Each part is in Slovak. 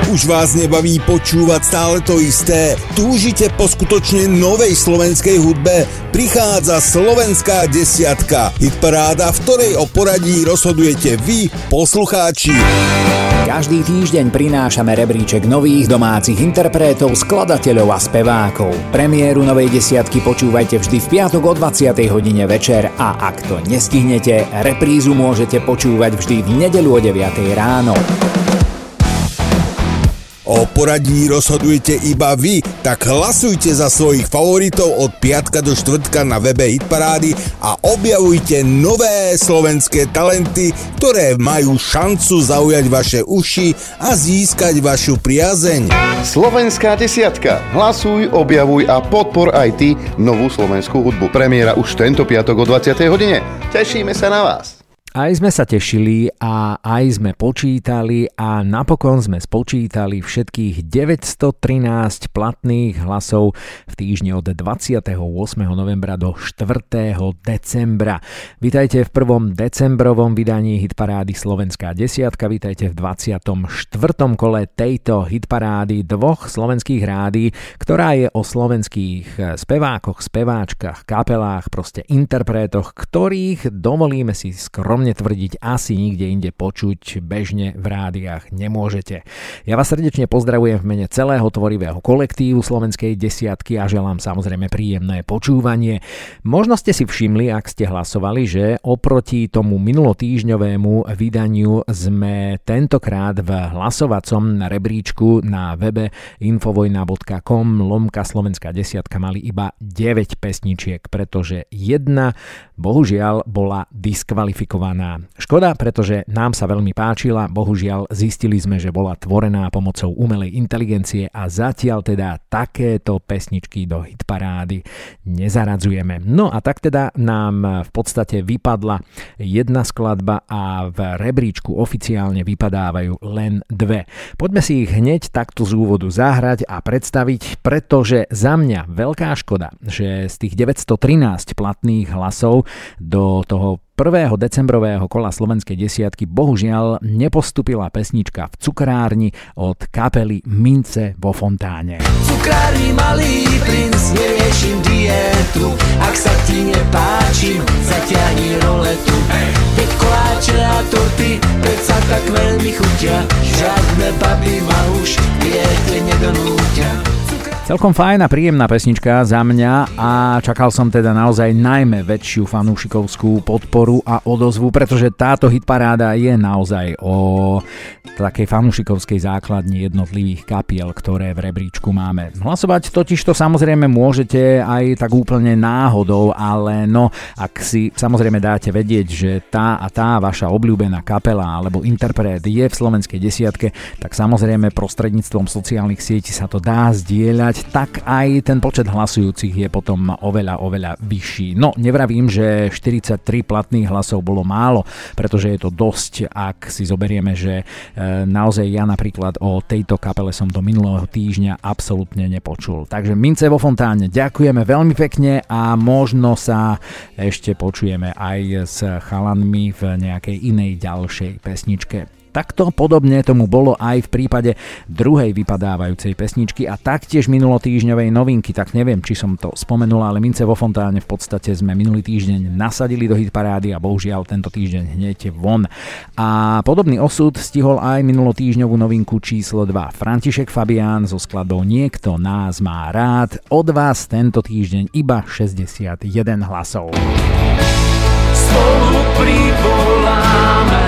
Už vás nebaví počúvať stále to isté? Túžite po skutočne novej slovenskej hudbe? Prichádza Slovenská desiatka. Hitparáda, v ktorej o poradí rozhodujete vy, poslucháči. Každý týždeň prinášame rebríček nových domácich interpretov, skladateľov a spevákov. Premiéru novej desiatky počúvajte vždy v piatok o 20. hodine večer a ak to nestihnete, reprízu môžete počúvať vždy v nedeľu o 9. ráno. O poradí rozhodujete iba vy, tak hlasujte za svojich favoritov od piatka do štvrtka na webe Hitparády a objavujte nové slovenské talenty, ktoré majú šancu zaujať vaše uši a získať vašu priazeň. Slovenská desiatka. Hlasuj, objavuj a podpor aj ty novú slovenskú hudbu. Premiéra už tento piatok o 20. hodine. Tešíme sa na vás. Aj sme sa tešili a aj sme počítali a napokon sme spočítali všetkých 913 platných hlasov v týždni od 28. novembra do 4. decembra. Vítajte v prvom decembrovom vydaní Hitparády Slovenská desiatka, vítajte v 24. kole tejto hitparády dvoch slovenských rádií, ktorá je o slovenských spevákoch, speváčkach, kapelách, proste interpretoch, ktorých dovolíme si skromne tvrdiť asi nikde inde počuť bežne v rádiách nemôžete. Ja vás srdečne pozdravujem v mene celého tvorivého kolektívu Slovenskej desiatky a želám samozrejme príjemné počúvanie. Možno ste si všimli, ak ste hlasovali, že oproti tomu minulotýždňovému vydaniu sme tentokrát v hlasovacom rebríčku na webe infovojna.com/Slovenská desiatka mali iba 9 pesničiek, pretože jedna bohužiaľ bola diskvalifikovaná. Škoda, pretože nám sa veľmi páčila, bohužiaľ zistili sme, že bola tvorená pomocou umelej inteligencie a zatiaľ teda takéto pesničky do hitparády nezaradzujeme. No a tak teda nám v podstate vypadla jedna skladba a v rebríčku oficiálne vypadávajú len dve. Poďme si ich hneď takto z úvodu zahrať a predstaviť, pretože za mňa veľká škoda, že z tých 913 platných hlasov do toho 1. decembrového kola Slovenskej desiatky bohužiaľ nepostupila pesnička V cukrárni od kapely Mince vo fontáne. Cukrári malý princ, neriešim dietu, ak sa ti nepáčim, zatiahni roletu. Veď koláče a torty predsa tak veľmi chutia, žiadne baby ma už diete nedonútia. Celkom fajn a príjemná pesnička za mňa a čakal som teda naozaj najmä väčšiu fanúšikovskú podporu a odozvu, pretože táto hitparáda je naozaj o takej fanúšikovskej základni jednotlivých kapiel, ktoré v rebríčku máme. Hlasovať totiž to samozrejme môžete aj tak úplne náhodou, ale no, ak si samozrejme dáte vedieť, že tá a tá vaša obľúbená kapela alebo interpret je v Slovenskej desiatke, tak samozrejme prostredníctvom sociálnych sietí sa to dá zdieľať, tak aj ten počet hlasujúcich je potom oveľa vyšší. No, nevravím, že 43 platných hlasov bolo málo, pretože je to dosť, ak si zoberieme, že naozaj ja napríklad o tejto kapele som do minulého týždňa absolútne nepočul. Takže Mince vo fontáne, ďakujeme veľmi pekne a možno sa ešte počujeme aj s chalanmi v nejakej inej ďalšej pesničke. Takto podobne tomu bolo aj v prípade druhej vypadávajúcej pesničky a taktiež minulotýždňovej novinky, tak neviem, či som to spomenul, ale Mince vo fontáne v podstate sme minulý týždeň nasadili do hitparády a bohužiaľ tento týždeň hneď von. A podobný osud stihol aj minulotýždňovú novinku číslo 2. František Fabián so skladbou Niekto nás má rád, od vás tento týždeň iba 61 hlasov. Spolu privoláme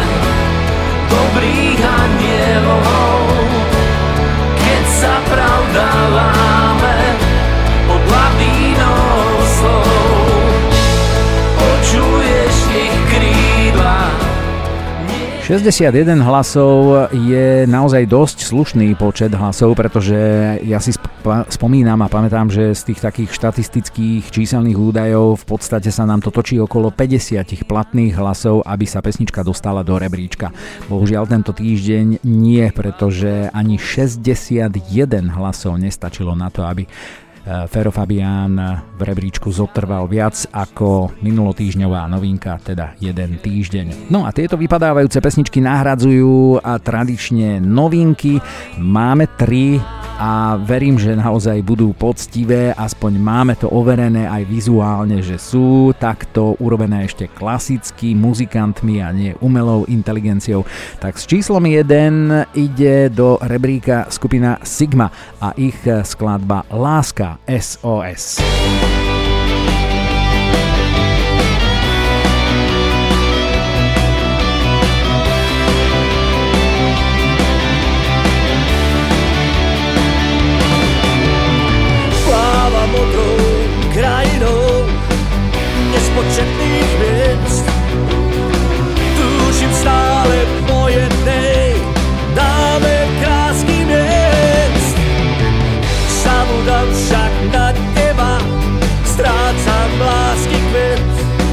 dobrých anielov, keď sa pravda láme od lavínou slov. Počuješ ich krídla. 61 hlasov je naozaj dosť slušný počet hlasov, pretože ja si spomínam a pamätám, že z tých takých štatistických číselných údajov v podstate sa nám to točí okolo 50 platných hlasov, aby sa pesnička dostala do rebríčka. Bohužiaľ tento týždeň nie, pretože ani 61 hlasov nestačilo na to, aby Fero Fabián v rebríčku zotrval viac ako minulotýždňová novinka, teda jeden týždeň. No a tieto vypadávajúce pesničky nahradzujú a tradične novinky. Máme 3 a verím, že naozaj budú poctivé, aspoň máme to overené aj vizuálne, že sú takto urobené ešte klasicky muzikantmi a nie umelou inteligenciou. Tak s číslom 1 ide do rebríka skupina Sigma a ich skladba Láska SOS. Krajinou nespočetných hviezd túžim stále po jednej dáme krásky miest. Zabudám však na teba, strácam lásky kvet.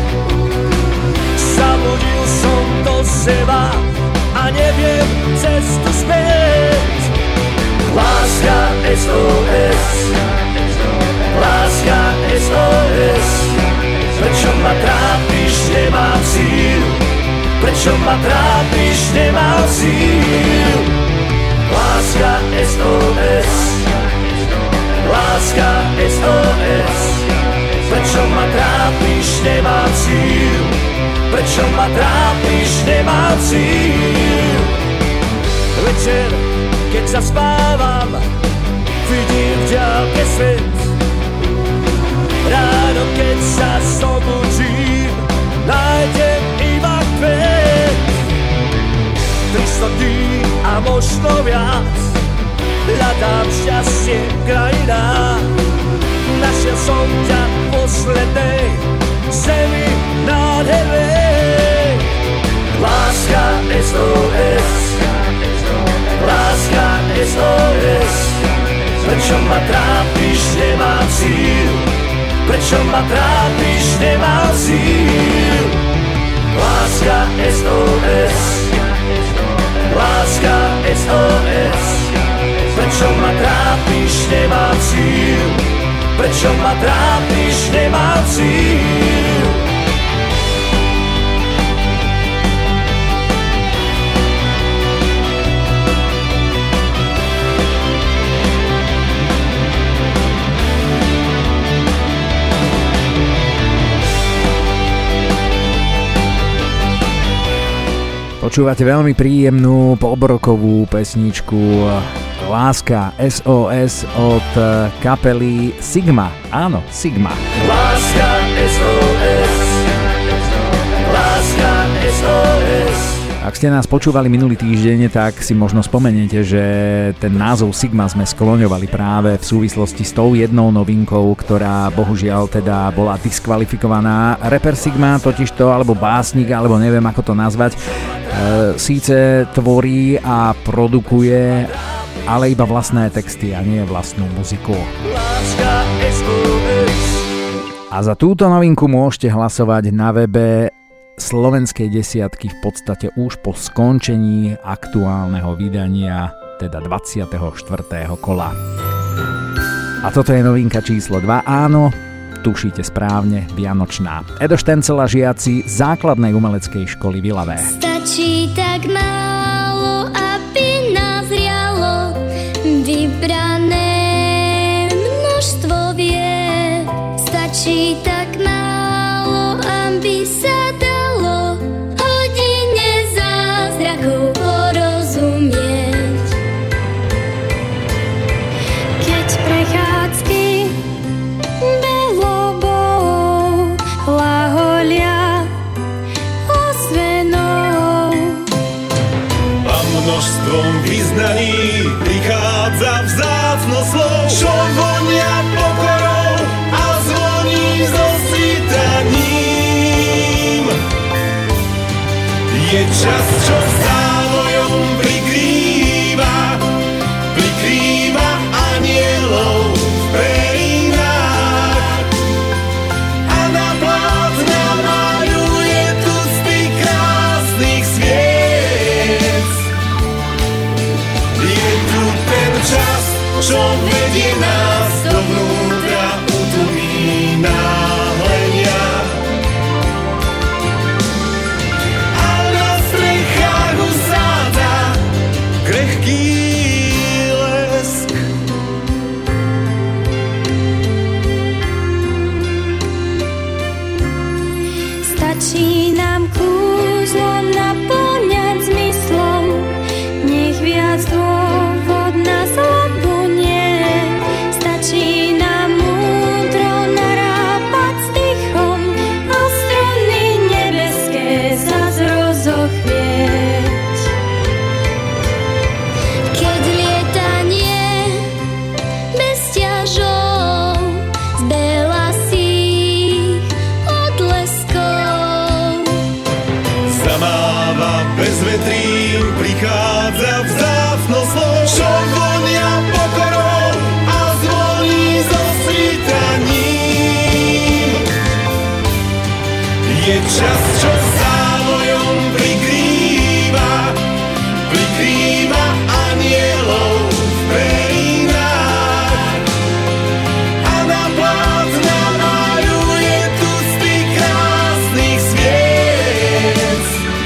Zabudil som do seba a neviem cestu späť. Láska SOS, láska SOS, prečo ma trápiš, nemám síl, prečo ma trápiš, nemám síl. Láska SOS, láska SOS, prečo ma trápiš, nemám síl, prečo ma trápiš, nemám síl. Večer, keď sa spávam, vidím v ďalke svet. Ráno, keď sa zobudím, nájdem iba kvet. 300 dní a možno viac, hľadám šťastie v krajinách. Našiel som ťa v poslednej zemi nádhernej. Láska SOS, láska SOS, prečo ma trápiš, nemám síl, prečo ma trápiš, nemám síl. Láska SOS, láska SOS, prečo ma trápiš, nemám síl, prečo ma trápiš, nemám síl. Počúvate veľmi príjemnú pobrokovú pesničku Láska SOS od kapely Sigma. Áno, Sigma. Láska SOS, láska SOS. Ak ste nás počúvali minulý týždeň, tak si možno spomeniete, že ten názov Sigma sme skloňovali práve v súvislosti s tou jednou novinkou, ktorá bohužiaľ teda bola diskvalifikovaná. Rapper Sigma totižto, alebo básnik, alebo neviem ako to nazvať, síce tvorí a produkuje, ale iba vlastné texty a nie vlastnú muziku. A za túto novinku môžete hlasovať na webe Slovenskej desiatky v podstate už po skončení aktuálneho vydania, teda 24. kola. A toto je novinka číslo 2, áno, tušíte správne, vianočná. Edo Štencel a žiaci základnej umeleckej školy v Ilave. Stačí tak málo, aby nazrialo vybrané množstvo vied. Stačí tak málo, aby sa dalo hodine zázrakov porozumieť. Keď prechádzky belobou hlaholia ozvenou a množstvom vyznaní prichádza vzácno slov, čo vonia pokorou a zvoní so svitaním. Je čas, čo závojom prikrýva anielov v perínach a na plátna maľuje tucty krásnych sviec. Je tu ten čas, čo vedie nás do vnútra vietra vzácnosť slov, čo vonia pokorou a zvoní zo svitaním. Je čas, čo závojom prikrýva anielov v perínách a na plát namaľuje tucty krásnych sviec.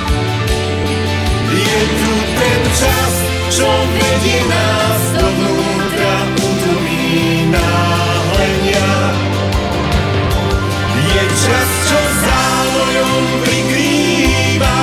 Je tu ten čas, čo vedie nás dovnútra útlmi náhlenia. Je čas, čo závojom prikrýva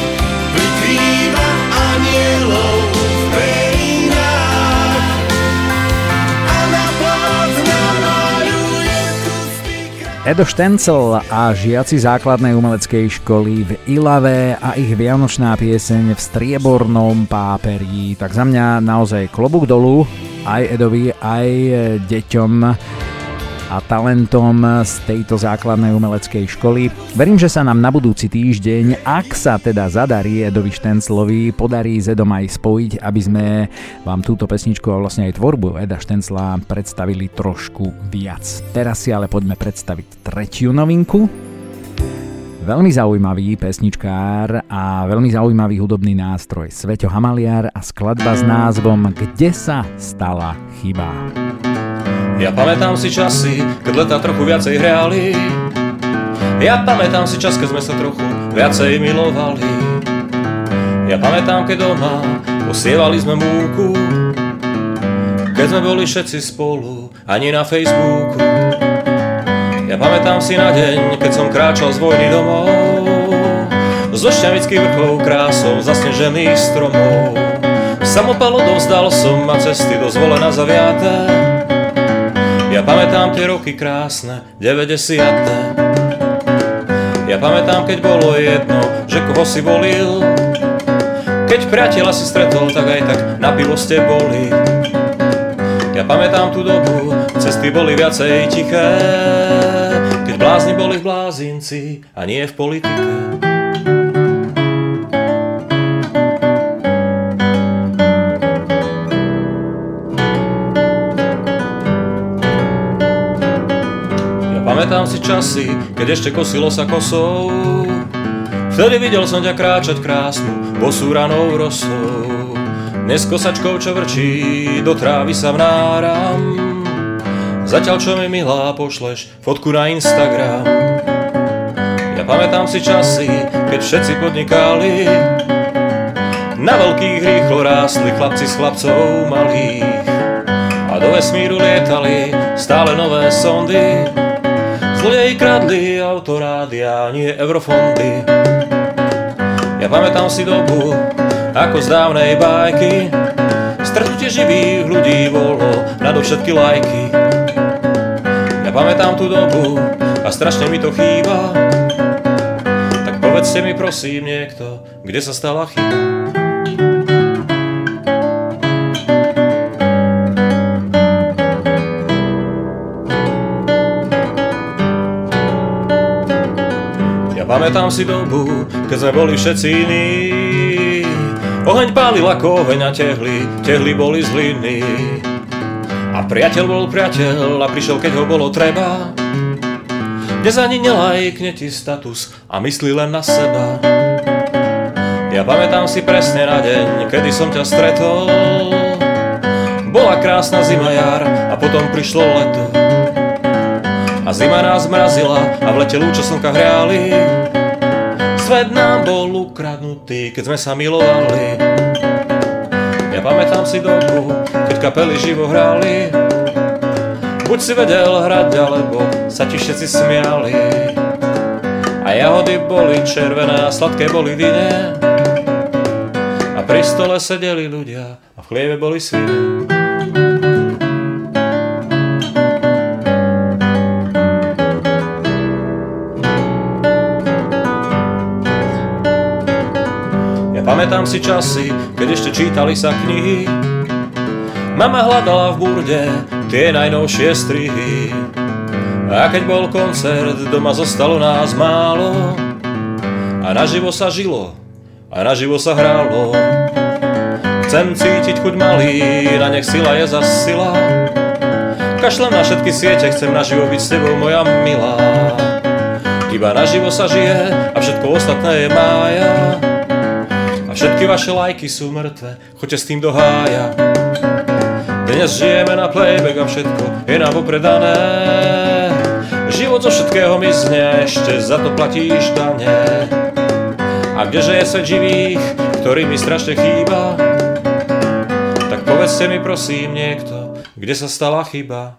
anielov v perínách a na plát namaľuje tucty krásnych. Edo Štencel a žiaci základnej umeleckej školy v Ilave a ich vianočná pieseň v striebornom páperí. Tak za mňa naozaj klobúk dolu aj Edovi, aj deťom a talentom z tejto základnej umeleckej školy. Verím, že sa nám na budúci týždeň, ak sa teda zadarí Edovi Štenclovi, podarí s Edom aj spojiť, aby sme vám túto pesničku a vlastne aj tvorbu Eda Štencla predstavili trošku viac. Teraz si ale poďme predstaviť tretiu novinku. Veľmi zaujímavý pesničkár a veľmi zaujímavý hudobný nástroj Sveťo Hamaliar a skladba s názvom Kde sa stala chyba. Ja pamätám si časy, keď letá trochu viacej hriali. Ja pamätám si čas, keď sme sa trochu viacej milovali. Ja pamätám, keď doma posievali sme múku, keď sme boli všetci spolu, ani na Facebooku. Ja pamätám si na deň, keď som kráčal z vojny domov, zo Šťavických vrchov krásou zasnežených stromov. Samopal odovzdal som a cesty do Zvolena zaviaté. Ja pamätám tie roky krásne, 90. Ja pamätám, keď bolo jedno, že koho si volil. Keď priateľa si stretol, tak aj tak na pivo ste boli. Ja pamätám tú dobu, cesty boli viacej tiché, keď blázni boli v blázinci a nie v politike. Pamätám si časy, keď ešte kosilo sa kosou. Vtedy videl som ťa kráčať krásnu, bosú ranou rosou. Dnes kosačkou, čo vrčí, do trávy sa vnáram. Zatiaľ, čo mi milá, pošleš fotku na Instagram. Ja pamätám si časy, keď všetci podnikali. Na veľkých rýchlo rástli chlapci s chlapcov malých. A do vesmíru lietali stále nové sondy. Zlodeji kradli autorádia, nie eurofondy. Ja pamätám si dobu, ako z dávnej bajky. Stretnutie živých ľudí bolo nadovšetky lajky. Ja pamätám tú dobu a strašne mi to chýba. Tak povedzte mi prosím niekto, kde sa stala chyba. Pamätám si dobu, keď sme boli všetci iní. Oheň pálil ako oheň a tehly boli z hliny. A priateľ bol priateľ a prišiel, keď ho bolo treba. Dnes ani nelajkne ti status a myslí len na seba. Ja pamätám si presne na deň, kedy som ťa stretol. Bola krásna zima, jar a potom prišlo leto. A zima nás mrazila a v lete lúče slnka hriali. Svet nám bol ukradnutý, keď sme sa milovali. Ja pamätám si dobu, keď kapely živo hrali. Buď si vedel hrať, alebo sa ti všetci smiali. A jahody boli červené a sladké boli dyne. A pri stole sedeli ľudia a v chlieve boli svine. Pamätám si časy, keď ešte čítali sa knihy. Mama hľadala v burde tie najnovšie strihy. A keď bol koncert, doma zostalo nás málo. A naživo sa žilo, a naživo sa hralo. Chcem cítiť chuť malín a nech sila je za sila. Kašlem na všetky siete, chcem naživo byť s tebou, moja milá. Iba naživo sa žije a všetko ostatné je mája. A všetky vaše lajky sú mŕtve, choďte s tým do hája. Dnes žijeme na playback a všetko je nám popredané. Život zo všetkého mizne, ešte za to platíš dane. A kdeže je svet živých, ktorý mi strašne chýba? Tak povedzte mi prosím niekto, kde sa stala chyba?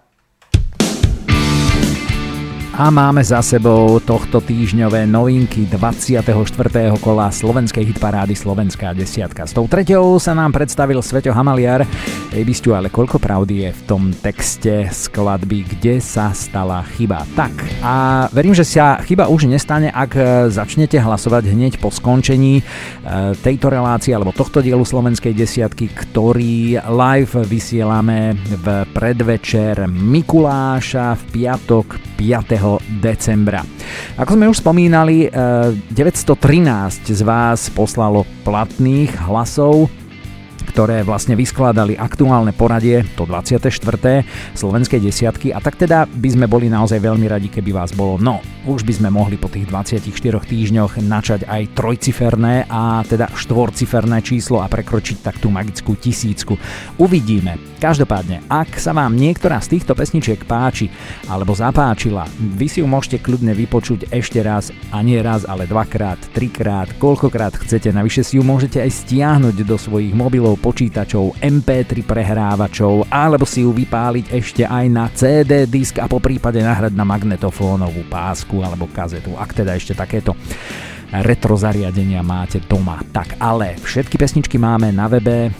A máme za sebou tohto týždňové novinky 24. kola slovenskej hitparády Slovenská desiatka. S tou treťou sa nám predstavil Sveťo Hamaliar. Bisťu, ale koľko pravdy je v tom texte skladby Kde sa stala chyba? Tak, a verím, že sa chyba už nestane, ak začnete hlasovať hneď po skončení tejto relácie alebo tohto dielu Slovenskej desiatky, ktorý live vysielame v predvečer Mikuláša v piatok 5. decembra. Ako sme už spomínali, 913 z vás poslalo platných hlasov, ktoré vlastne vyskladali aktuálne poradie, to 24. slovenskej desiatky, a tak teda by sme boli naozaj veľmi radi, keby vás bolo. No, už by sme mohli po tých 24 týždňoch načať aj trojciferné a teda štvorciferné číslo a prekročiť tak tú magickú 1000. Uvidíme. Každopádne, ak sa vám niektorá z týchto pesničiek páči alebo zapáčila, vy si ju môžete kľudne vypočuť ešte raz, a nie raz, ale dvakrát, trikrát, koľkokrát chcete. Navyše si ju môžete aj stiahnuť do svojich mobilov, počítačov, MP3 prehrávačov, alebo si ju vypáliť ešte aj na CD disk a poprípade nahrať na magnetofónovú pásku alebo kazetu, ak teda ešte takéto retro zariadenia máte doma. Tak ale všetky pesničky máme na webe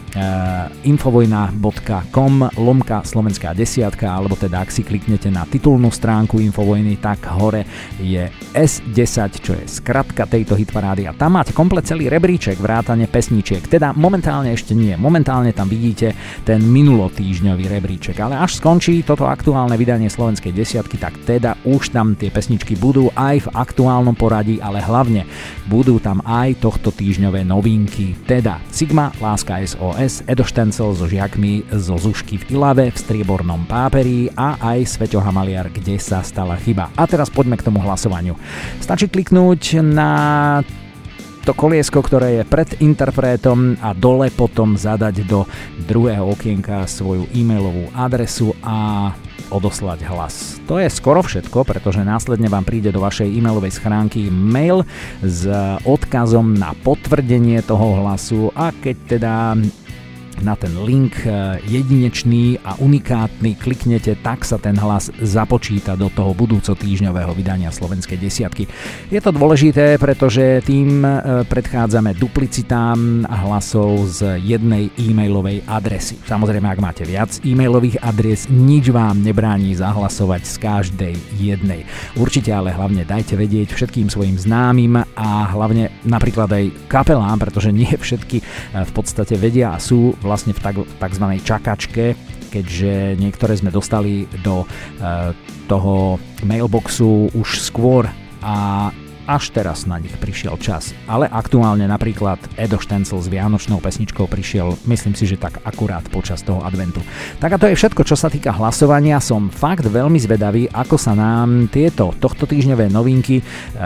infovojna.com/slovenská desiatka, alebo teda ak si kliknete na titulnú stránku Infovojny, tak hore je S10, čo je skratka tejto hitparády, a tam máte komplet celý rebríček vrátane pesničiek. Teda momentálne ešte nie, momentálne tam vidíte ten minulotýždňový rebríček, ale až skončí toto aktuálne vydanie Slovenskej desiatky, tak teda už tam tie pesničky budú aj v aktuálnom poradí, ale hlavne budú tam aj tohto týždňové novinky, teda Sigma, Láska SOS, Edo Štencel so žiakmi zo Zušky v Ilave v striebornom páperi a aj Sveťo Hamaliar, Kde sa stala chyba. A teraz poďme k tomu hlasovaniu. Stačí kliknúť na to koliesko, ktoré je pred interpretom, a dole potom zadať do druhého okienka svoju e-mailovú adresu a odoslať hlas. To je skoro všetko, pretože následne vám príde do vašej e-mailovej schránky mail s odkazom na potvrdenie toho hlasu, a keď teda na ten link jedinečný a unikátny kliknete, tak sa ten hlas započíta do toho budúco týždňového vydania Slovenskej desiatky. Je to dôležité, pretože tým predchádzame duplicitám hlasov z jednej e-mailovej adresy. Samozrejme, ak máte viac e-mailových adres, nič vám nebráni zahlasovať z každej jednej. Určite ale hlavne dajte vedieť všetkým svojim známym a hlavne napríklad aj kapelám, pretože nie všetky v podstate vedia a sú vlastne v takzvanej čakačke, keďže niektoré sme dostali do toho mailboxu už skôr a až teraz na nich prišiel čas. Ale aktuálne napríklad Edo Štencel s vianočnou pesničkou prišiel, myslím si, že tak akurát počas toho adventu. Tak a to je všetko, čo sa týka hlasovania. Som fakt veľmi zvedavý, ako sa nám tohto týždňové novinky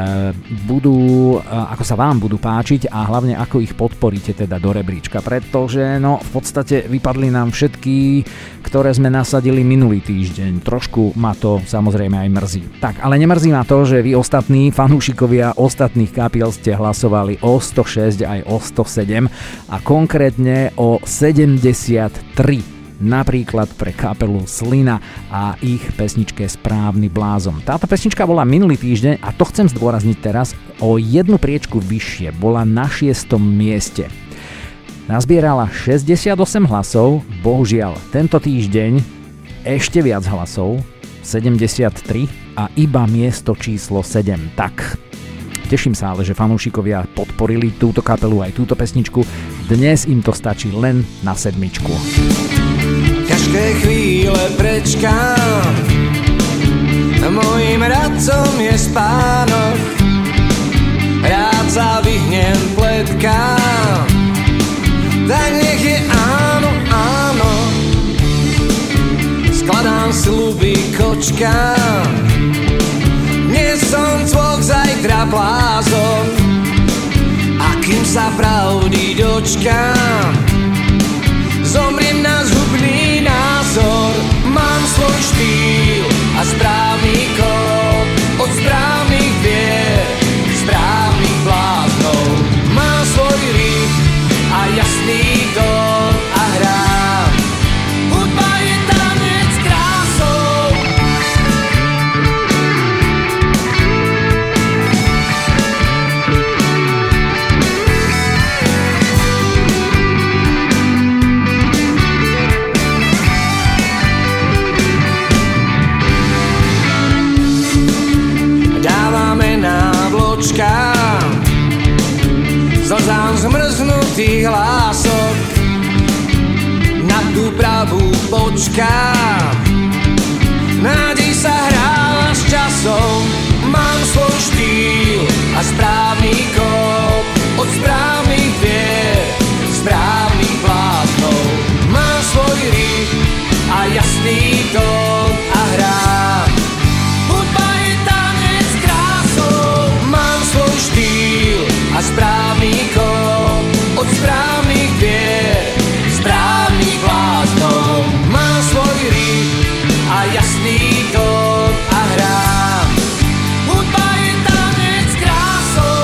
ako sa vám budú páčiť a hlavne ako ich podporíte teda do rebríčka, pretože v podstate vypadli nám všetky, ktoré sme nasadili minulý týždeň. Trošku ma to samozrejme aj mrzí. Tak, ale nemrzí ma to, že vy ostatní fanúšikovia ostatných kapiel ste hlasovali o 106 aj o 107 a konkrétne o 73. Napríklad pre kapelu Slina a ich pesničke Správny blázon. Táto pesnička bola minulý týždeň a to chcem zdôrazniť teraz o jednu priečku vyššie. Bola na 6. mieste. Nazbierala 68 hlasov, bohužiaľ tento týždeň ešte viac hlasov, 73 a iba miesto číslo 7. Tak, teším sa ale, že fanúšikovia podporili túto kapelu aj túto pesničku. Dnes im to stačí len na 7. Ťažké chvíle prečkám, mojím radcom je spánok. Rád sa vyhnem pletkám, tak nech je áno, áno. Skladám sľuby kočkám, dnes som cvoch, zajtra blázon. A kým sa pravdy dočkám, zomriem na zhubný názor. Mám svoj štýl a správny kód od správnych vier, správnych bláznov. Mám svoj rytm a jasný tón a hrám. Hudba je tanec krásou. Dávame návločkám, slzám zmrznutých hlások, na tú pravú počkám. Nádej sa hráva s časom, mám svoj štýl a správny kód od správnych vier, správnych bláznov. Mám svoj rytm a jasný tón a hrám. Hudba je tanec krásou. Mám svoj štýl a správny kód od správnych vier, správnych bláznov. Mám svoj rytm a jasný tón a hrám. Hudba je tanec krásou.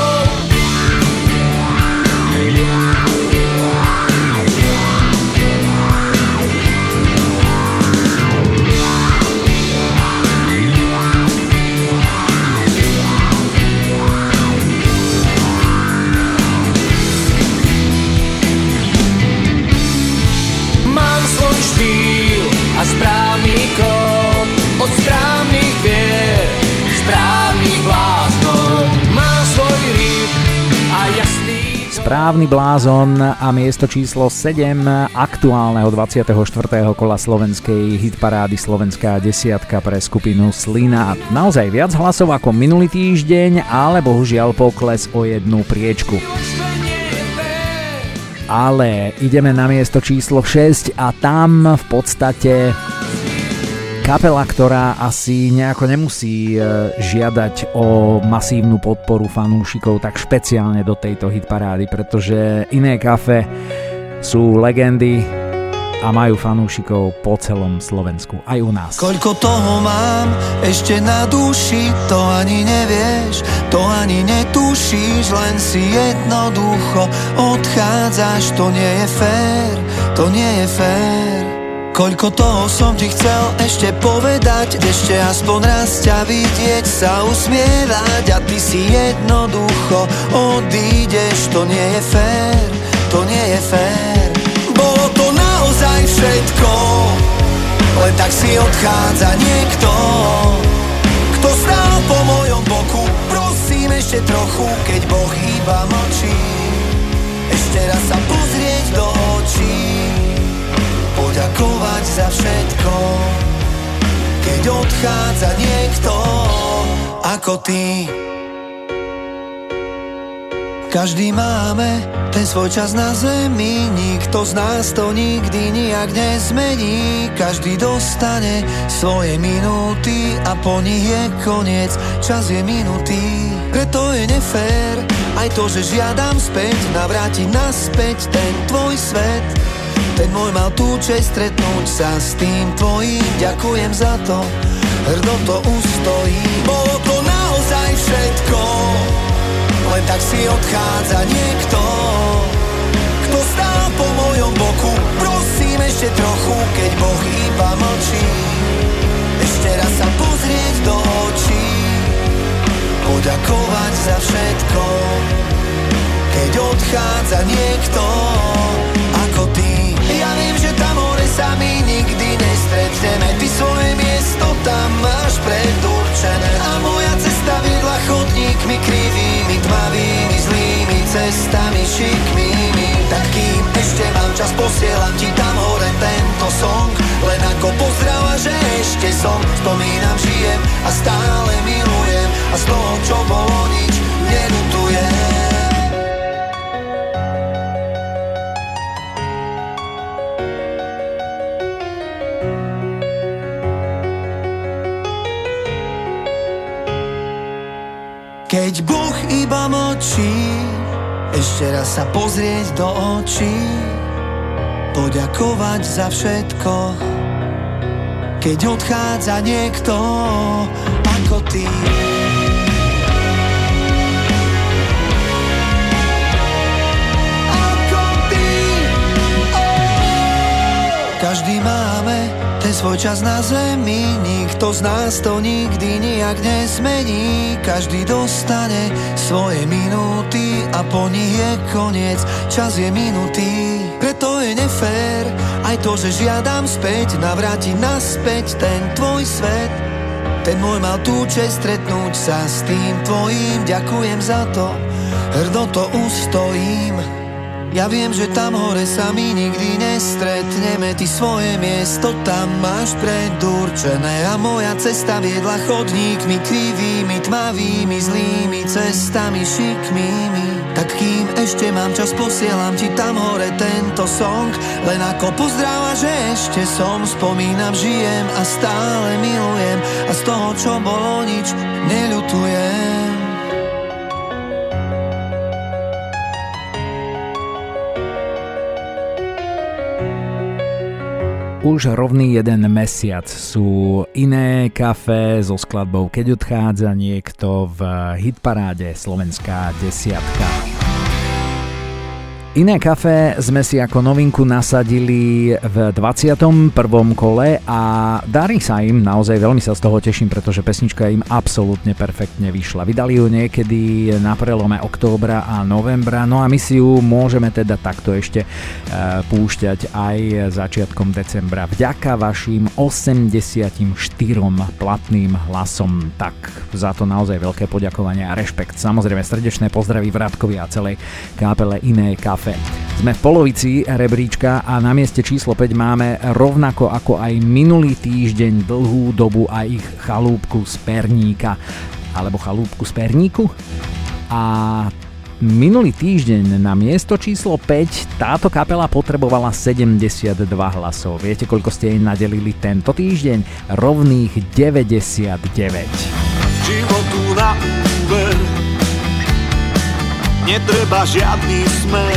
Mám svoj štýl a správny kód od správnych vier, správnych bláznov. Mám svoj rytm a jasný. Správny blázon a miesto číslo 7 aktuálneho 24. kola slovenskej hitparády Slovenská desiatka pre skupinu Slina. Naozaj viac hlasov ako minulý týždeň, ale bohužiaľ pokles o jednu priečku. Ale ideme na miesto číslo 6 a tam v podstate kapela, ktorá asi nejako nemusí žiadať o masívnu podporu fanúšikov tak špeciálne do tejto hitparády, pretože Iné kafe sú legendy a majú fanúšikov po celom Slovensku, aj u nás. Koľko toho mám ešte na duši, to ani nevieš, to ani netušíš, len si jednoducho odchádzaš, to nie je fér, to nie je fér. Koľko toho som ti chcel ešte povedať, ešte aspoň raz ťa vidieť, sa usmievať a ty si jednoducho odídeš, to nie je fér, to nie je fér. Bolo to naozaj všetko, len tak si odchádza niekto, kto stál po mojom boku. Prosím ešte trochu, keď Boh iba mlčí, ešte raz sa pozrieť do očí, poďakovať za všetko, keď odchádza niekto ako ty. Každý máme ten svoj čas na zemi, nikto z nás to nikdy nijak nezmení. Každý dostane svoje minúty a po nich je koniec, čas je minutý. Preto je nefér aj to, že žiadam späť, navrátiť naspäť ten tvoj svet. Ten môj mal tú česť stretnúť sa s tým tvojím, ďakujem za to, hrdo to ustojí. Bolo to naozaj všetko, len tak si odchádza niekto, kto stál po mojom boku. Prosím ešte trochu, keď Boh iba mlčí, ešte raz sa pozrieť do očí, poďakovať za všetko, keď odchádza niekto ako ty. Ja viem, že tam hore sami nikdy nestretneme, ty svoje miesto tam máš predurčené a moja cesta viedla chodníkmi krivými, tmavými, zlými cestami šikmými. Tak kým ešte mám čas, posielam ti tam hore tento song, len ako pozdrav a že ešte som. Spomínam, žijem a stále milujem a z toho, čo bolo, nič neľutujem. Keď Boh iba mlčí, ešte raz sa pozrieť do očí, poďakovať za všetko. Keď odchádza niekto ako ty. Ako ty. Každý máme ten svoj čas na zemi, nikto z nás to nikdy nijak nezmení. Každý dostane svoje minúty a po nich je koniec, čas je minutý. Preto je nefér aj to, že žiadam späť, navrátiť naspäť ten tvoj svet. Ten môj mal tú čest stretnúť sa s tým tvojím, ďakujem za to, hrdo to ustojím. Ja viem, že tam hore sa mi nikdy nestretneme, ty svoje miesto tam máš predurčené a moja cesta viedla chodníkmi krivými, tmavými, zlými cestami šikmými. Tak kým ešte mám čas, posielam ti tam hore tento song, len ako pozdrav a že ešte som, spomínam, žijem a stále milujem a z toho, čo bolo, nič neľutujem. Už rovný 1 mesiac sú Iné kafe so skladbou Keď odchádza niekto v hitparáde Slovenská desiatka. Iné kafe sme si ako novinku nasadili v 21. kole a darí sa im, naozaj veľmi sa z toho teším, pretože pesnička im absolútne perfektne vyšla. Vydali ju niekedy na prelome októbra a novembra, no a my si ju môžeme teda takto ešte púšťať aj začiatkom decembra. Vďaka vašim 84 platným hlasom, tak za to naozaj veľké poďakovanie a rešpekt. Samozrejme srdečné pozdravy Vratkovi a celej kápele Iné kafe. Sme v polovici rebríčka a na mieste číslo 5 máme rovnako ako aj minulý týždeň dlhú dobu aj ich Chalúbku z Perníka alebo Chalúbku z Perníku. A minulý týždeň na miesto číslo 5 táto kapela potrebovala 72 hlasov. Viete, koľko ste jej nadelili tento týždeň? Rovných 99. Životu na úver netreba žiadny smer,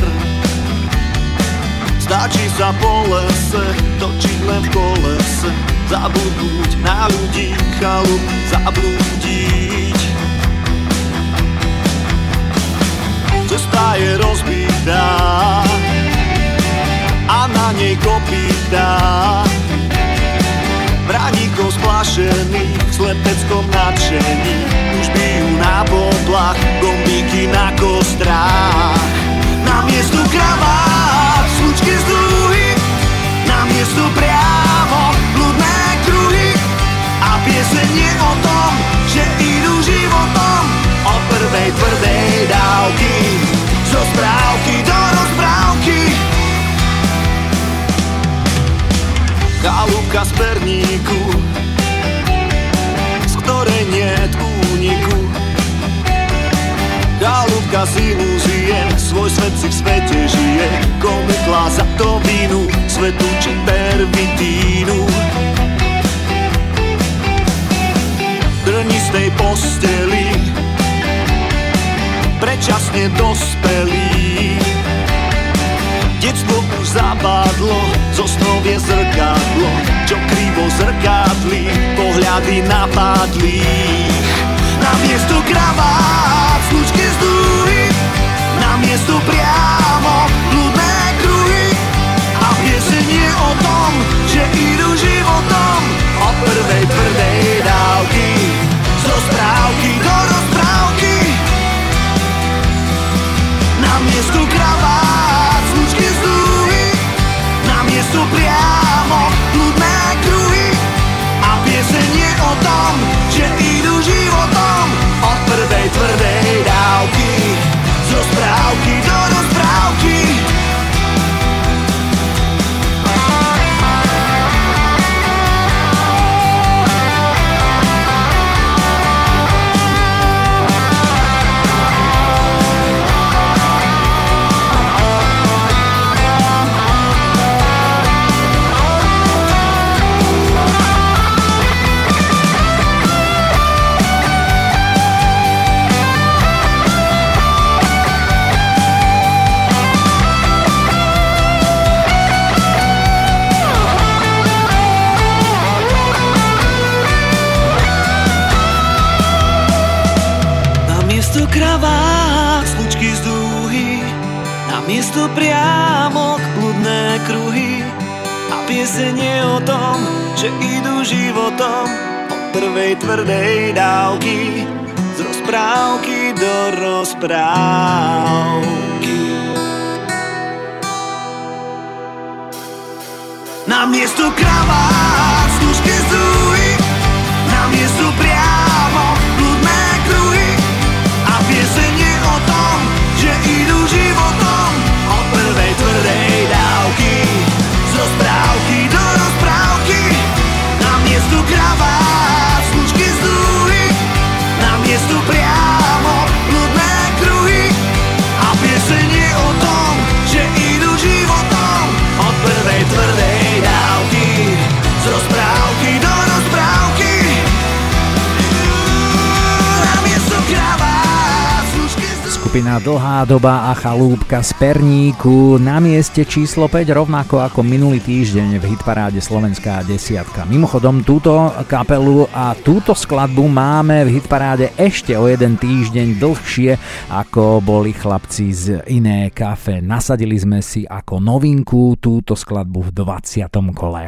stačí sa po lese točiť len v kolese, zabudnúť na ľudí, chalup zablúdiť. Cesta je rozbitá a na nej kopytá, braníkov splašených v slepeckom nadšení, už bijú na boblách, gombíky na kostrách. Na miestu kravát, slučky z dúhy, na miestu priamo blúdne kruhy a pieseň je o tom, že idú životom od prvej tvrdej dávky, zo správky do rozprávky. Chalúbka z Perníku, z ktorej niet úniku. Chalúbka z ilúzie, svoj svet si v svete žije, kometla za to vínu, svetu či pervitínu. Trnistej posteli, predčasne dospelí. Detstvo už zabádlo, zo snov je zrkadlo, čo krivo zrkadlí, pohľady napadlých. Na miesto kravát, slučky z dúhy, na miesto priamo blúdne kruhy a pieseň je o tom, že idú životom od prvej tvrdej dávky, zo správky do rozprávky. Na miesto kravát, slučky z dúhy, na miesto priamo blúdne kruhy a pieseň je o tom, že idú životom od prvej tvrdej dávky, zo správky do rozprávky. miesto priamok, bludné kruhy a piesenie o tom, že idú životom od prvej tvrdej dávky z rozprávky do rozprávky. Na miesto kravát, služky z dúhy, na miesto priamok, bludné kruhy a piesenie o tom, že idú životom od prvej tvrdej dávky z rozprávky do rozprávky. Na miesto kravát, služky z dúhy, na miesto priamok, bludné kruhy a piesenie o tom, že idú životom od prvej tvrdej dávky z rozprávky do rozprávky. Na miesto kravát, služky z dúhy. Skupina Dlhá doba a Chalúbka z Perníku na mieste číslo 5, rovnako ako minulý týždeň v hitparáde Slovenská desiatka. Mimochodom, túto kapelu a túto skladbu máme v hitparáde ešte o jeden týždeň dlhšie, ako boli chlapci z Iné kafe. Nasadili sme si ako novinku túto skladbu v 20. kole.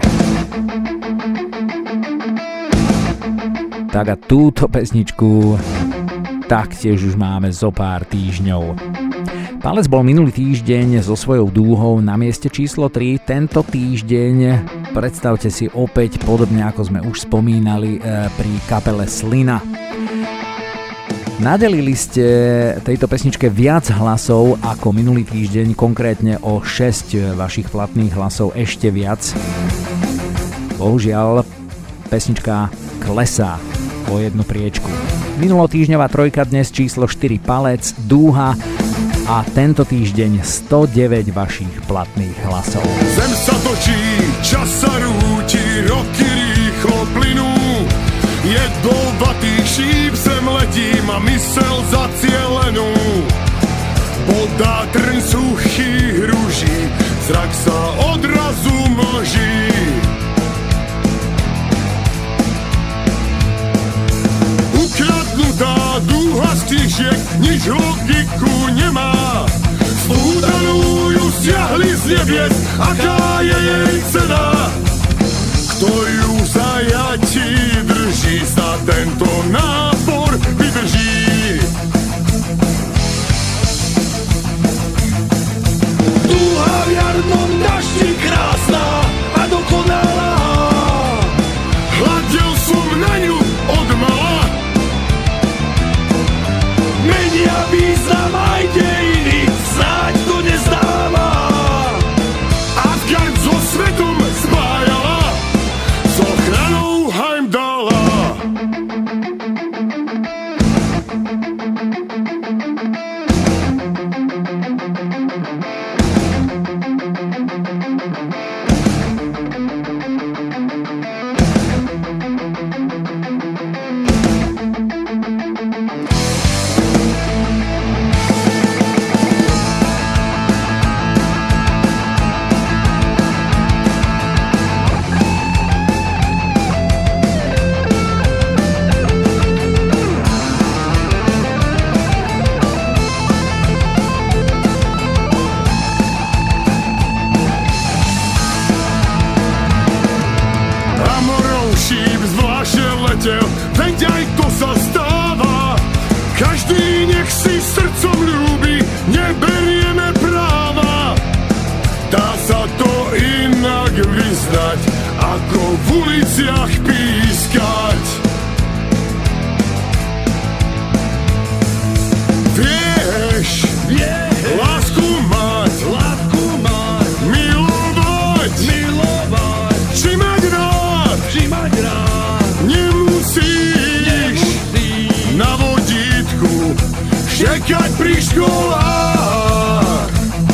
Tak a túto pesničku taktiež už máme zo pár týždňov. Palec bol minulý týždeň so svojou dúhou na mieste číslo 3. Tento týždeň, predstavte si opäť podobne ako sme už spomínali pri kapele Slina. Nadelili ste tejto pesničke viac hlasov ako minulý týždeň, konkrétne o 6 vašich platných hlasov ešte viac. Bohužiaľ, pesnička klesá o jednu priečku. Minulotýždňová trojka, dnes číslo 4 Palec, Dúha a tento týždeň 109 vašich platných hlasov. Zem sa točí, čas sa rúti, roky rýchlo plynú. Jedovatých šíp sem letím a mysel zacielenú. Podá trň suchých rúží, zrak sa odrazu mlží. Ukradnutá dúha z tížiek nič logiku nemá. Spútanú ju stiahli z nebies, aká je jej cena? Kto ju v zajatí drží, sa tento nápor vydrží. Dúha v jarnom daždi krásna a dokonalá. Hľadel som na ňu odmala. Menia význam aj dejiny, snáď to nezdáva. Asgard so svetom spájala, s ochranou Heimdalla. Veď aj to sa stáva, každý nech si srdcom ľúbi, neberieme práva. Dá sa to inak vyznať, ako v uliciach pískať. Vieš, lásku mať, milovať, či mať rád, nemusíš na vodítku čekať pri školách.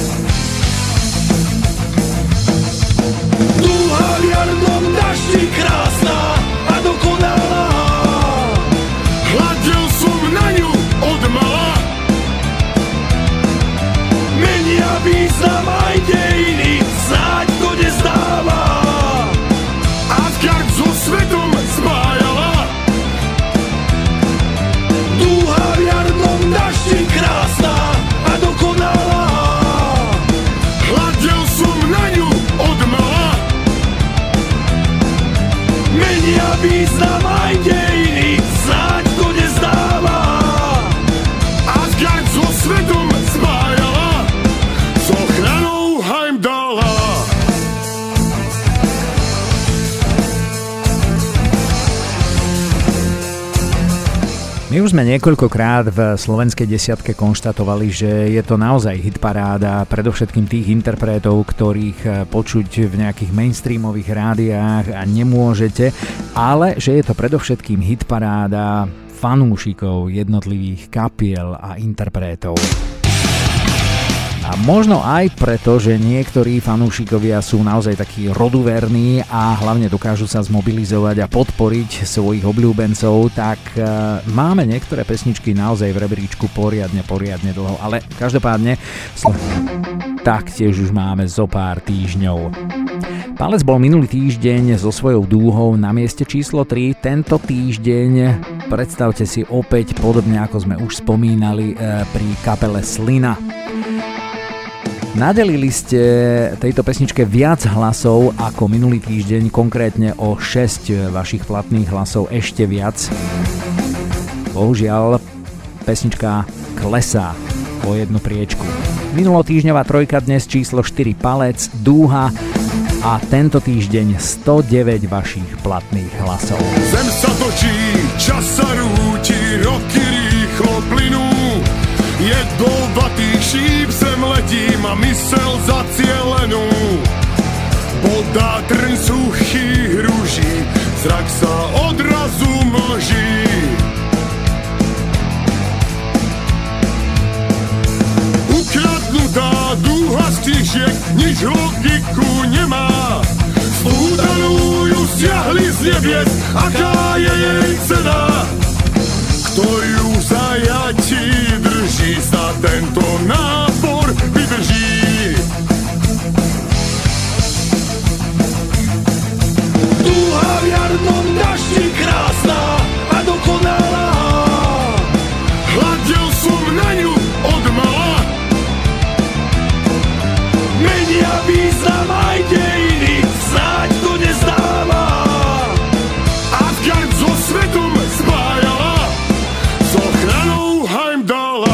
Dúha v jarnom daždi krásna a dokonalá. Hľadel som na ňu odmala. Menia význam aj dejiny, snáď to nezdáva. Asgard so svetom spájala. Dúha v jarnom daždi krásna a My už sme niekoľkokrát v slovenskej desiatke konštatovali, že je to naozaj hitparáda predovšetkým tých interpretov, ktorých počuť v nejakých mainstreamových rádiách a nemôžete, ale že je to predovšetkým hitparáda fanúšikov jednotlivých kapiel a interpretov. A možno aj preto, že niektorí fanúšikovia sú naozaj takí roduverní a hlavne dokážu sa zmobilizovať a podporiť svojich obľúbencov, tak máme niektoré pesničky naozaj v rebríčku poriadne dlho, ale každopádne taktiež už máme zo pár týždňov. Palec bol minulý týždeň so svojou dúhou na mieste číslo 3. Tento týždeň, predstavte si opäť podobne ako sme už spomínali pri kapele Slina. Nadelili ste tejto pesničke viac hlasov ako minulý týždeň, konkrétne o 6 vašich platných hlasov ešte viac. Bohužiaľ, pesnička klesá o jednu priečku. Minulotýždňová trojka dnes číslo 4 Palec, Dúha a tento týždeň 109 vašich platných hlasov. Zem sa točí, čas sa rúti, roky rýchlo plynú. Jedovatých šíp sem letím a mysel zacielenú. Podá trň suchých rúží, zrak sa odrazu mlží. Ukradnutá dúha z tížiek nič logiku nemá. Spútanú ju stiahli z nebies, aká je jej cena. Kto ju v zajatí drží, sa tento nápor vydrží. Dúha v jarnom daždi krásna a dokonalá. Hľadel som na ňu odmala. Menia význam aj dejiny, snáď to nezdáva. Asgard so svetom spájala, s ochranou Heimdalla.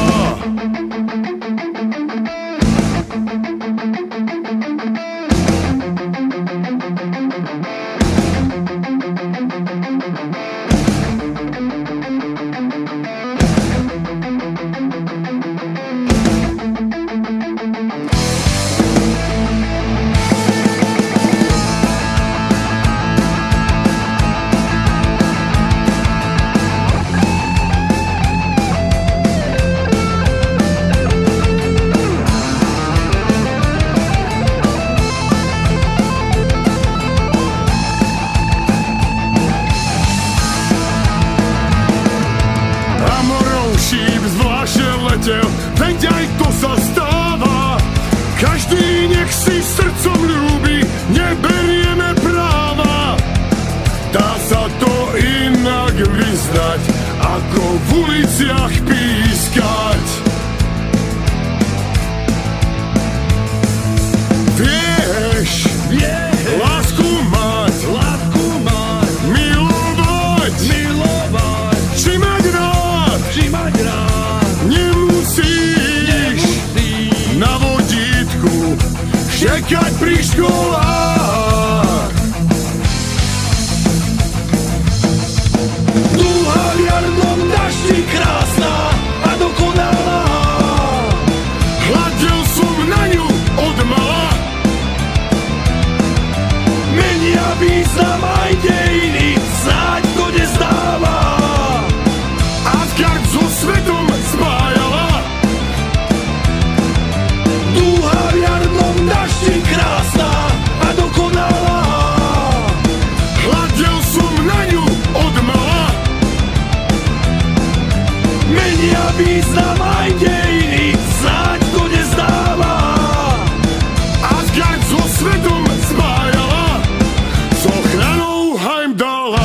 Veď aj to sa stáva. Každý nech si srdcom ľúbi, neberieme práva. Dá sa to inak vyznať, ako v uliciach pískať. Vieš, lásku mať, milovať, či mať rád, nemusíš na vodítku čekať pri školách. Dúha v jarnom daždi krásna a dokonalá. Hľadel som na ňu odmala. Menia význam aj dejiny, snáď to nezdáva. Asgard so svetom spájala. Dúha v jarnom daždi krásna a dokonalá. Hľadel som na ňu odmala. Menia význam aj dejiny, snáď to nezdáva. Asgard so svetom spájala, s ochranou Heimdalla.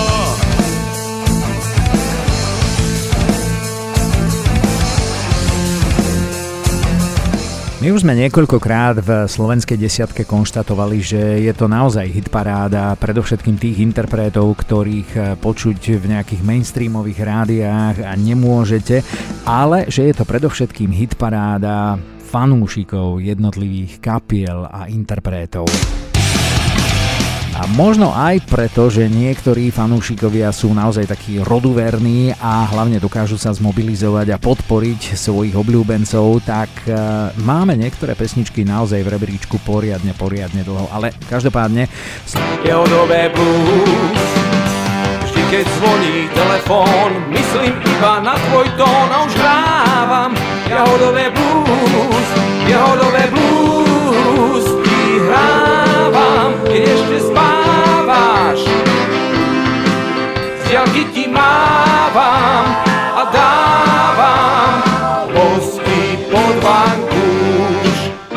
My už sme niekoľkokrát v slovenskej desiatke konštatovali, že je to naozaj hitparáda predovšetkým tých interpretov, ktorých počuť v nejakých mainstreamových rádiách a nemôžete, ale že je to predovšetkým hitparáda fanúšikov jednotlivých kapiel a interpretov. A možno aj preto, že niektorí fanúšikovia sú naozaj takí roduverní a hlavne dokážu sa zmobilizovať a podporiť svojich obľúbencov, tak máme niektoré pesničky naozaj v rebríčku poriadne dlho, ale každopádne Jahodové blues. Vždy keď zvoní telefón, myslím iba na tvoj tón a už hrávam Jahodové blues, Jahodové blues. Ty hrávam, keď ešte spávaš, z diaľky ti mávam a dávam bosky pod vankúš.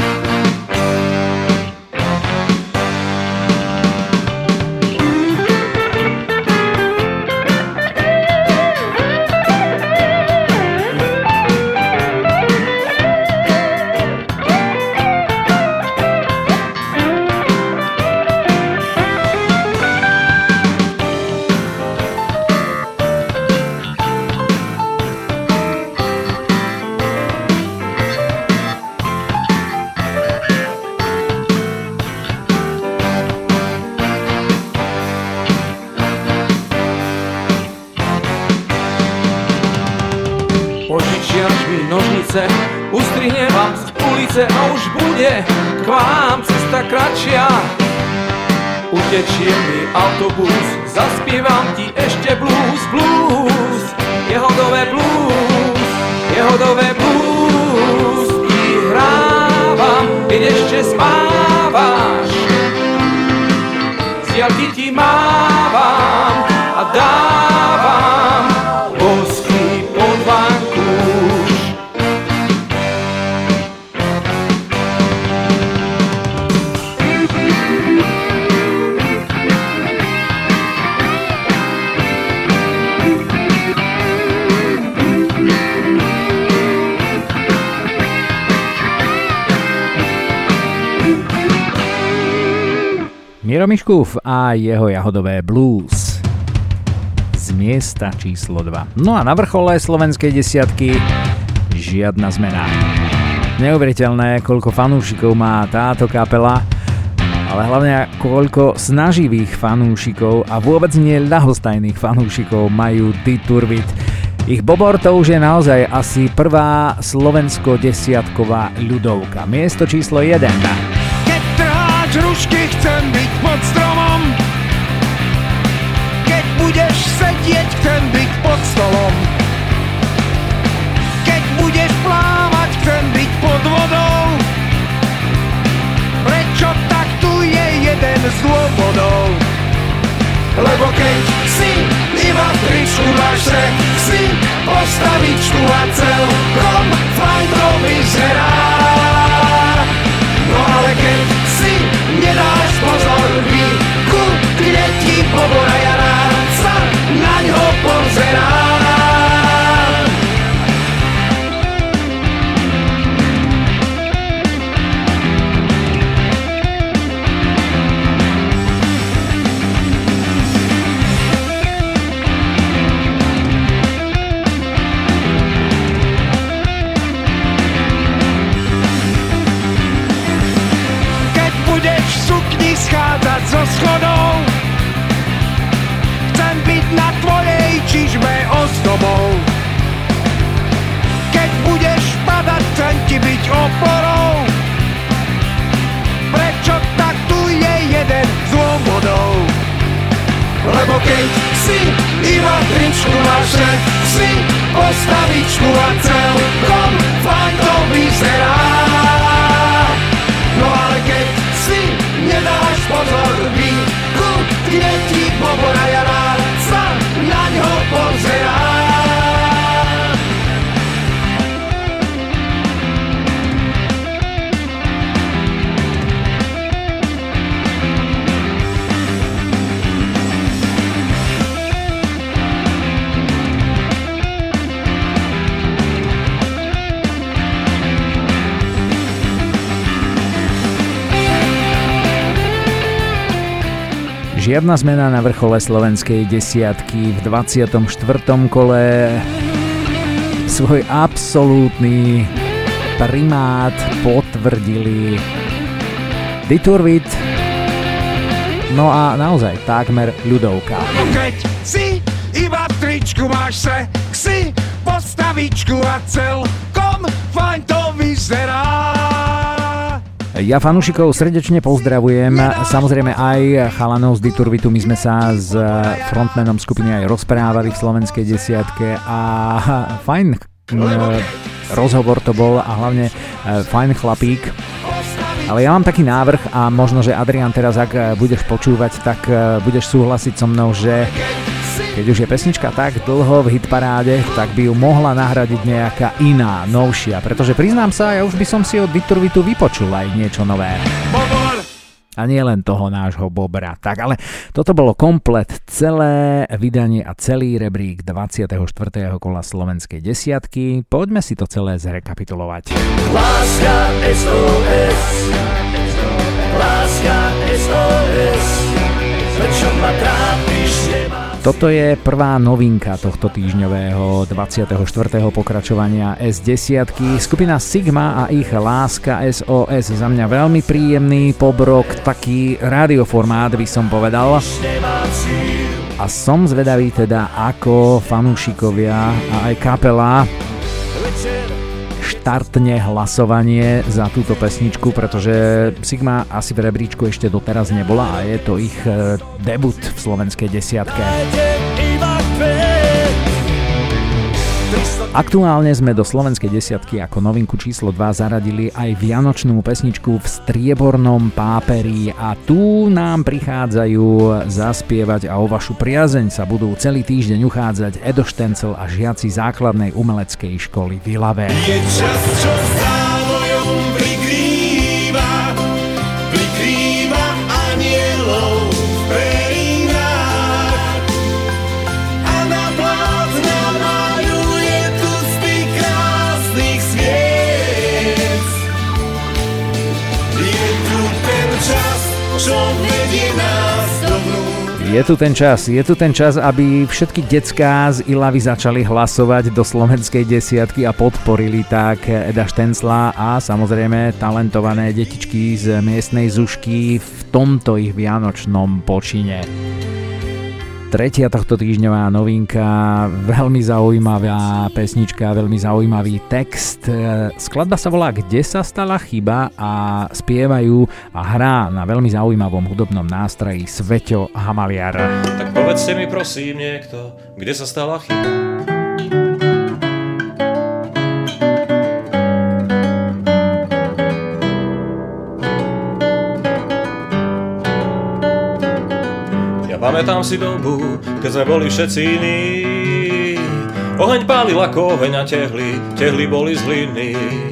Ustrihnem vám z ulice a už bude k vám cesta kratšia. Utečie mi autobus, zaspievam ti ešte blues, blues. Jahodové blues, Jahodové blues. Ty hrávam, keď ešte spávaš, z diaľky ti mávam a dávam bosky pod vankúš. Miro Miškúv a jeho Jahodové blues z miesta číslo 2. No a na vrchole slovenskej desiatky žiadna zmena. Neuveriteľné, koľko fanúšikov má táto kapela, ale hlavne koľko snaživých fanúšikov a vôbec nie ľahostajných fanúšikov majú Deturvit. Ich bobor to už je naozaj asi prvá slovensko-desiatková ľudovka. Miesto číslo 1. Rušky chcem byť pod stromom, keď budeš sedieť, chcem byť pod stolom, keď budeš plávať, chcem byť pod vodou. Prečo tak tu je jeden z dôvodov? Lebo keď si iba v tričku máš se, si postavičku a celkom fajn to vyzerá. No ale keď si nedáš pozor výku, kde ti pobora, ja rád sa na ňo pozerám. Schádzať zo schodov, chcem byť na tvojej čižme ozdobou. Keď budeš padať, chcem ti byť oporou. Prečo tak tu je jeden z dôvodov? Lebo keď si iba tričku máš se, si postavičku a celkom fajn to vyzerá. No ale keď si nedáš pozor výku, kde ti pobora, ja rád sa na ňo pozerám. Žiadna zmena na vrchole slovenskej desiatky. V 24. kole svoj absolútny primát potvrdili Deturvit No a naozaj takmer ľudovka. Keď si iba v tričku máš sexy postavičku a celkom fajn to vyzerá. Ja fanúšikov srdečne pozdravujem, samozrejme aj chalanov z Diturvitu, my sme sa s frontmanom skupiny aj rozprávali v Slovenskej desiatke a fajn rozhovor to bol a hlavne fajn chlapík. Ale ja mám taký návrh a možno, že Adrián teraz, ak budeš počúvať, tak budeš súhlasiť so mnou, že keď už je pesnička tak dlho v hitparáde, tak by ju mohla nahradiť nejaká iná, novšia. Pretože priznám sa, ja už by som si od Diturvitu vypočul aj niečo nové. A nie len toho nášho Bobra. Tak, ale toto bolo komplet celé vydanie a celý rebrík 24. kola Slovenskej desiatky. Poďme si to celé zrekapitulovať. Láska SOS, láska SOS, prečo ma trápiš, Toto je prvá novinka tohto týždňového 24. pokračovania S10. Skupina Sigma a ich Láska SOS. Za mňa veľmi príjemný pobrok, taký rádioformát by som povedal. A som zvedavý teda, ako fanúšikovia a aj kapela štartne hlasovanie za túto pesničku, pretože Sigma asi v rebríčku ešte doteraz nebola a je to ich debut v slovenskej desiatke. Aktuálne sme do slovenskej desiatky ako novinku číslo 2 zaradili aj vianočnú pesničku V striebornom páperi a tu nám prichádzajú zaspievať a o vašu priazeň sa budú celý týždeň uchádzať Edo Štencel a žiaci základnej umeleckej školy v Ilave. Je čas, čo závojom prikrýva anielov v perínách a na plátna maľuje tusty krásnych sviec. Je tu ten čas, čo vedie nás dovnútra. Je tu ten čas, aby všetky decká z Ilavy začali hlasovať do slovenskej desiatky a podporili tak Eda Štencla a samozrejme talentované detičky z miestnej Zušky v tomto ich vianočnom počine. Tretia tohto týždňová novinka, veľmi zaujímavá pesnička, veľmi zaujímavý text. Skladba sa volá Kde sa stala chyba a spievajú a hrá na veľmi zaujímavom hudobnom nástroji Sveťo Hamaliar. Tak povedzte mi prosím niekto, kde sa stala chyba? Pamätám si dobu, keď sme boli všetci iní. Oheň pálil ako oheň a tehly boli z hliny.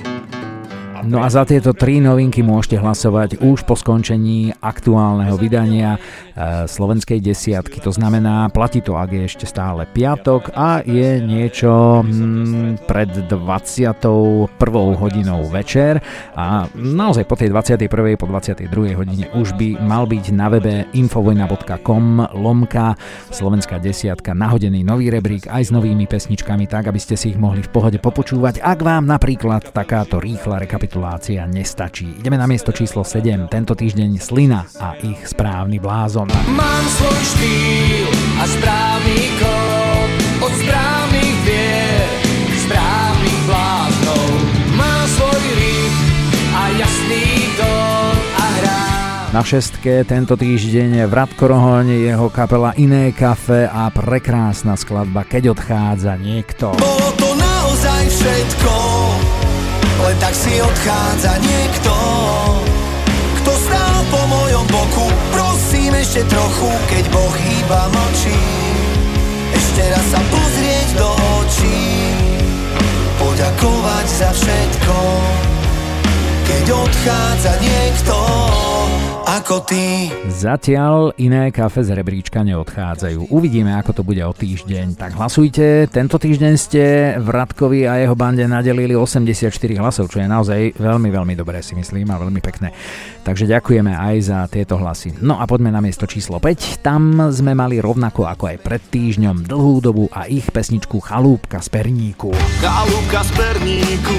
No a za tieto 3 novinky môžete hlasovať už po skončení aktuálneho vydania slovenskej desiatky. To znamená, platí to, ak je ešte stále piatok a je niečo pred 21. hodinou večer a naozaj po tej 21. po 22. hodine už by mal byť na webe infovojna.com/slovenská desiatka nahodený nový rebrík aj s novými pesničkami, tak aby ste si ich mohli v pohode popočúvať, ak vám napríklad takáto rýchla rekapitulácia nestačí. Ideme na miesto číslo 7, tento týždeň Slina a ich Správny blázon. Mám svoj štýl a správny kód od správnych vier, správnych bláznov. Mám svoj rytm a jasný tón a hrá. Na šestke tento týždeň Vratko Rohoň, jeho kapela Iné kafe a prekrásna skladba Keď odchádza niekto. Bolo to naozaj všetko, len tak si odchádza niekto, kto stál po mojom boku. Prosím ešte trochu, keď Boh iba mlčí, ešte raz sa pozrieť do očí, poďakovať za všetko, keď odchádza niekto ako ty. Zatiaľ Iné kafe z rebríčka neodchádzajú. Uvidíme, ako to bude o týždeň. Tak hlasujte. Tento týždeň ste Vratkovi a jeho bande nadelili 84 hlasov, čo je naozaj veľmi, veľmi dobré, si myslím, a veľmi pekné. Takže ďakujeme aj za tieto hlasy. No a poďme na miesto číslo 5. Tam sme mali rovnako ako aj pred týždňom Dlhú dobu a ich pesničku Chalúbka z Perníku. Chalúbka z Perníku,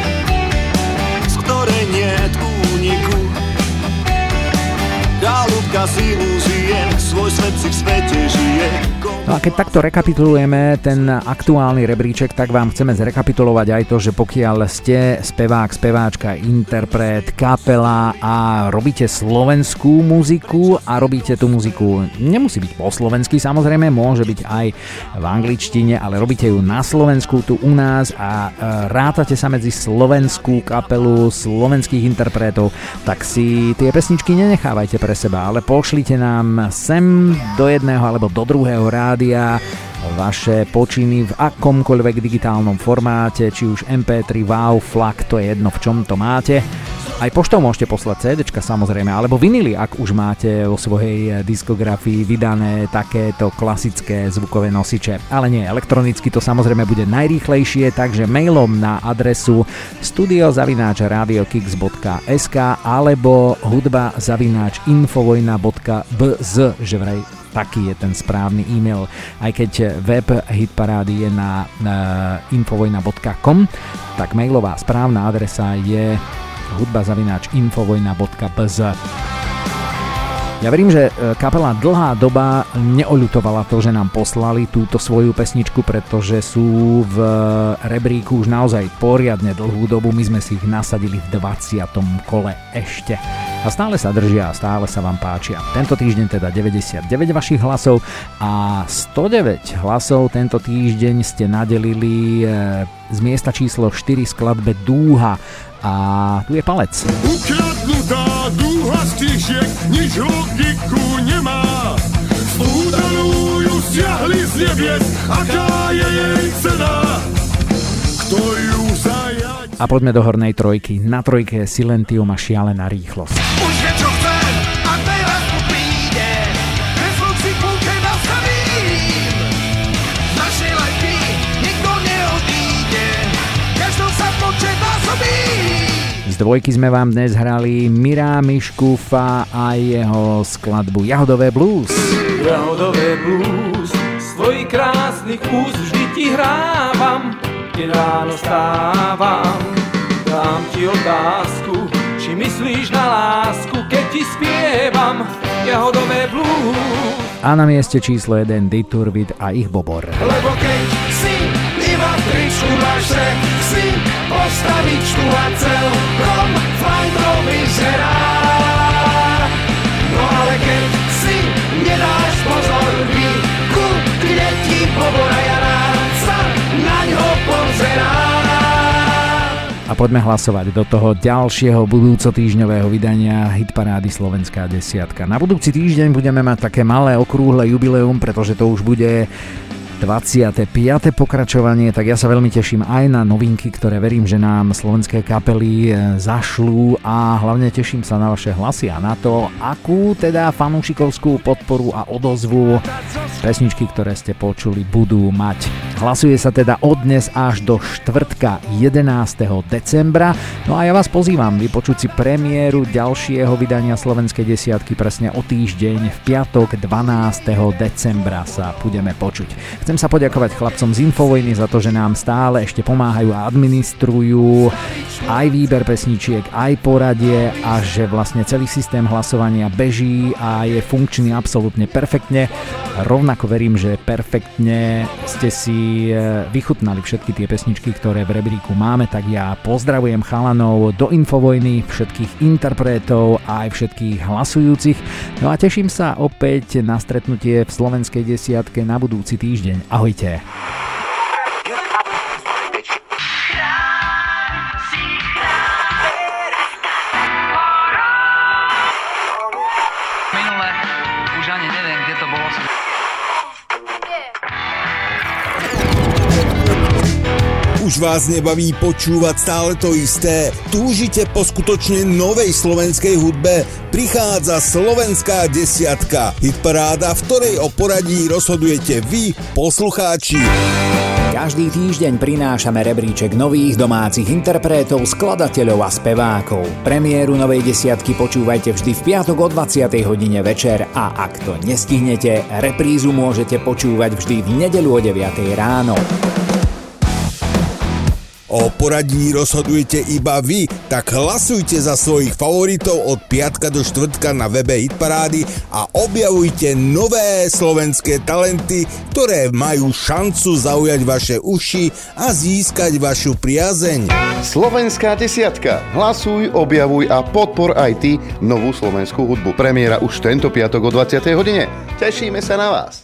z ktorej niet úniku. Chalúbka láska z ilúzie, svoj svet si v svete žije. No a keď takto rekapitulujeme ten aktuálny rebríček, tak vám chceme zrekapitulovať aj to, že pokiaľ ste spevák, speváčka, interpret, kapela a robíte slovenskú muziku a robíte tú muziku, nemusí byť po slovensky, samozrejme, môže byť aj v angličtine, ale robíte ju na Slovensku, tu u nás a rátate sa medzi slovenskú kapelu, slovenských interpretov, tak si tie pesničky nenechávajte pre seba, ale pošlite nám sem do jedného alebo do druhého rádia vaše počiny v akomkoľvek digitálnom formáte, či už MP3, WAV, FLAC, to je jedno, v čom to máte. Aj poštou môžete poslať CDčka samozrejme, alebo vinily, ak už máte vo svojej diskografii vydané takéto klasické zvukové nosiče. Ale nie, elektronicky to samozrejme bude najrýchlejšie, takže mailom na adresu studio@radiokix.sk alebo hudba@infovojna.bz, že vraj taký je ten správny e-mail. Aj keď web Hitparády je na infovojna.com, tak mailová správna adresa je hudba@infovojna.bz. Ja verím, že kapela dlhá doba neoľutovala to, že nám poslali túto svoju pesničku, pretože sú v rebríku už naozaj poriadne dlhú dobu. My sme si ich nasadili v 20. kole ešte. A stále sa držia a stále sa vám páčia. Tento týždeň teda 99 vašich hlasov a 109 hlasov tento týždeň ste nadelili z miesta číslo 4 skladbe Dúha. A tu je Palec. Ukradnutá dúha stížiek, nič logiku nemá. Spútanú ju stiahli z nebies, aká je jej cena? Kto ju zajať? A poďme do hornej trojky. Na trojke Silentium a Šialená rýchlosť. Už vie, čo chce, a teraz mu príde. Kresľúc si púke nastavím. Z našej lajky nikto neodíde. Každou sa počet násobí. Z dvojky sme vám dnes hrali Mira Miškúfa a jeho skladbu Jahodové blues. Jahodové blues, z tvojich krásnych úst vždy ti hrávam, keď ráno stávam. Dám ti otázku, či myslíš na lásku, keď ti spievam Jahodové blues. A na mieste číslo 1 Diturbid a ich Bobor. Lebo keď si iba v tričku máš rek, si postaviť tu a celkom fajn to vyzerá. No ale keď si nedáš pozor, vykúkne ti Bobor a ja rád sa na ňo pozerám. A poďme hlasovať do toho ďalšieho budúcotýždňového vydania Hitparády Slovenská desiatka. Na budúci týždeň budeme mať také malé okrúhle jubileum, pretože to už bude 25. pokračovanie, tak ja sa veľmi teším aj na novinky, ktoré verím, že nám slovenské kapely zašlú a hlavne teším sa na vaše hlasy a na to, akú teda fanúšikovskú podporu a odozvu pesničky, ktoré ste počuli, budú mať. Hlasuje sa teda od dnes až do štvrtka 11. decembra. No a ja vás pozývam vypočuť si premiéru ďalšieho vydania Slovenskej desiatky presne o týždeň v piatok 12. decembra sa budeme počuť. Chcem sa poďakovať chlapcom z Infovojny za to, že nám stále ešte pomáhajú a administrujú aj výber pesničiek, aj poradie a že vlastne celý systém hlasovania beží a je funkčný absolútne perfektne. Rovnako verím, že perfektne ste si vychutnali všetky tie pesničky, ktoré v rebríku máme, tak ja pozdravujem chalanov do Infovojny, všetkých interpretov a aj všetkých hlasujúcich. No a teším sa opäť na stretnutie v Slovenskej desiatke na budúci týždeň. Ahojte. Minule už ani neviem, kde to bolo. Už vás nebaví počúvať stále to isté? Túžite po skutočne novej slovenskej hudbe? Prichádza Slovenská desiatka. Hitparáda, v ktorej o poradí rozhodujete vy, poslucháči. Každý týždeň prinášame rebríček nových domácich interpretov, skladateľov a spevákov. Premiéru novej desiatky počúvajte vždy v piatok o 20. hodine večer a ak to nestihnete, reprízu môžete počúvať vždy v nedeľu o 9. ráno. O poradí rozhodujete iba vy, tak hlasujte za svojich favoritov od piatka do štvrtka na webe Hitparády a objavujte nové slovenské talenty, ktoré majú šancu zaujať vaše uši a získať vašu priazeň. Slovenská desiatka. Hlasuj, objavuj a podpor aj ty novú slovenskú hudbu. Premiéra už tento piatok o 20. hodine. Tešíme sa na vás.